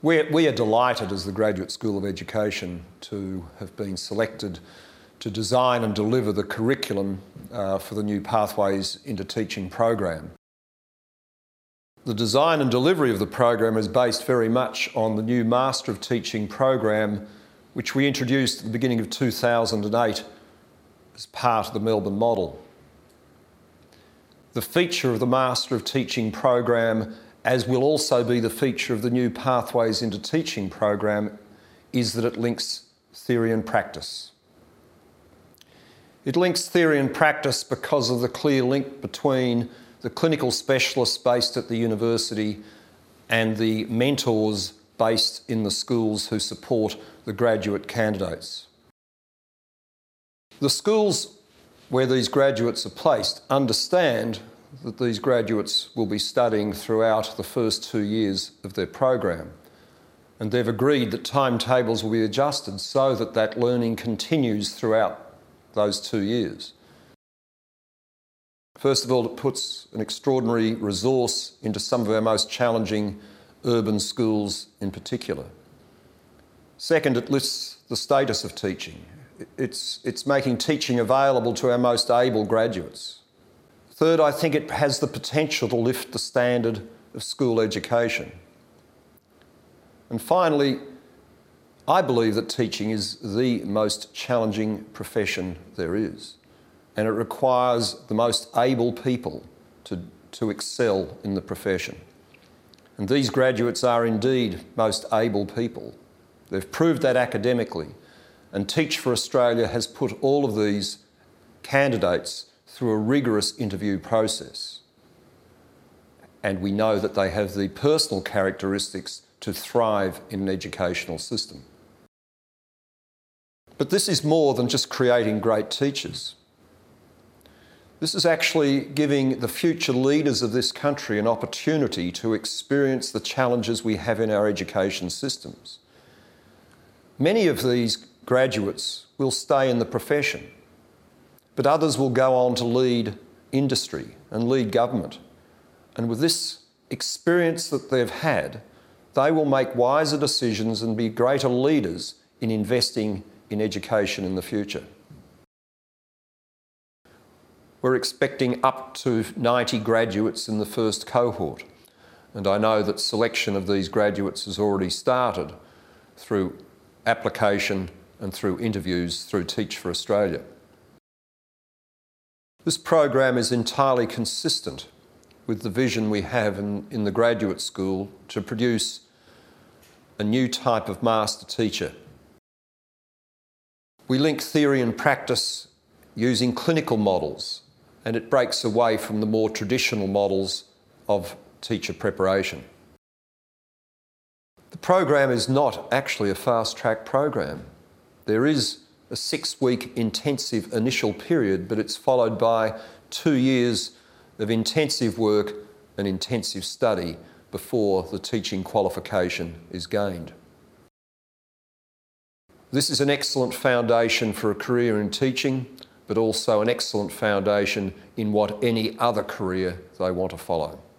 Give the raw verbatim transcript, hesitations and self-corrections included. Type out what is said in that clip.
We're, we are delighted as the Graduate School of Education to have been selected to design and deliver the curriculum uh, for the new Pathways into Teaching program. The design and delivery of the program is based very much on the new Master of Teaching program, which we introduced at the beginning of two thousand eight as part of the Melbourne model. The feature of the Master of Teaching program, as will also be the feature of the new Pathways into Teaching program, is that it links theory and practice. It links theory and practice because of the clear link between the clinical specialists based at the university and the mentors based in the schools who support the graduate candidates. The schools where these graduates are placed understand that these graduates will be studying throughout the first two years of their program, and they've agreed that timetables will be adjusted so that that learning continues throughout those two years. First of all, it puts an extraordinary resource into some of our most challenging urban schools in particular. Second, it lifts the status of teaching. It's, it's making teaching available to our most able graduates. Third, I think it has the potential to lift the standard of school education. And finally, I believe that teaching is the most challenging profession there is, and it requires the most able people to, to excel in the profession. And these graduates are indeed most able people. They've proved that academically, and Teach for Australia has put all of these candidates through a rigorous interview process. And we know that they have the personal characteristics to thrive in an educational system. But this is more than just creating great teachers. This is actually giving the future leaders of this country an opportunity to experience the challenges we have in our education systems. Many of these graduates will stay in the profession, but others will go on to lead industry and lead government. And with this experience that they've had, they will make wiser decisions and be greater leaders in investing in education in the future. We're expecting up to ninety graduates in the first cohort, and I know that selection of these graduates has already started through application and through interviews through Teach for Australia. This program is entirely consistent with the vision we have in, in the graduate school to produce a new type of master teacher. We link theory and practice using clinical models, and it breaks away from the more traditional models of teacher preparation. The program is not actually a fast-track program. There is a six-week intensive initial period, but it's followed by two years of intensive work and intensive study before the teaching qualification is gained. This is an excellent foundation for a career in teaching, but also an excellent foundation in what any other career they want to follow.